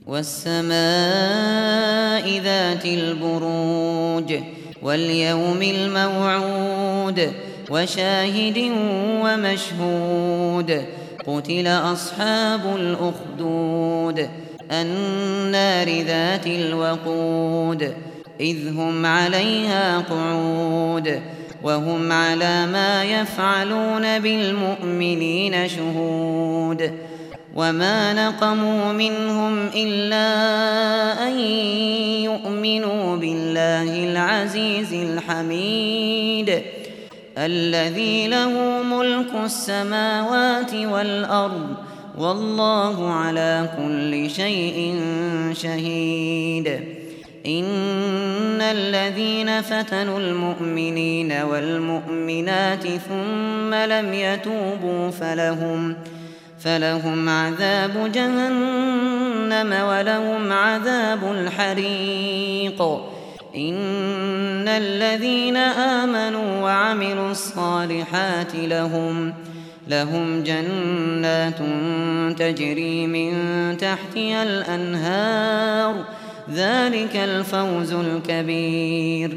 والسماء ذات البروج واليوم الموعود وشاهد ومشهود قتل أصحاب الأخدود النار ذات الوقود إذ هم عليها قعود وهم على ما يفعلون بالمؤمنين شهود وما نقموا منهم إلا أن يؤمنوا بالله العزيز الحميد الذي له ملك السماوات والأرض والله على كل شيء شهيد إن الذين فتنوا المؤمنين والمؤمنات ثم لم يتوبوا فلهم عذاب جهنم ولهم عذاب الحريق إن الذين آمنوا وعملوا الصالحات لهم جنات تجري من تحتها الأنهار ذلك الفوز الكبير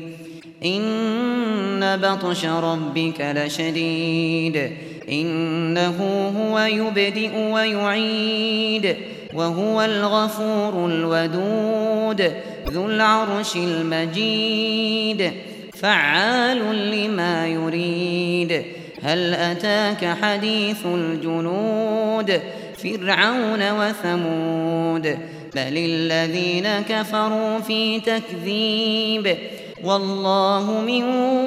إن بطش ربك لشديد إنه هو يبدئ ويعيد وهو الغفور الودود ذو العرش المجيد فعال لما يريد هل أتاك حديث الجنود فرعون وثمود بل الذين كفروا في تكذيب والله من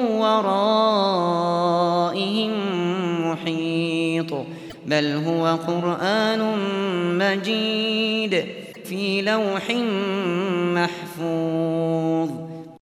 ورائهم محيط بل هو قرآن مجيد في لوح محفوظ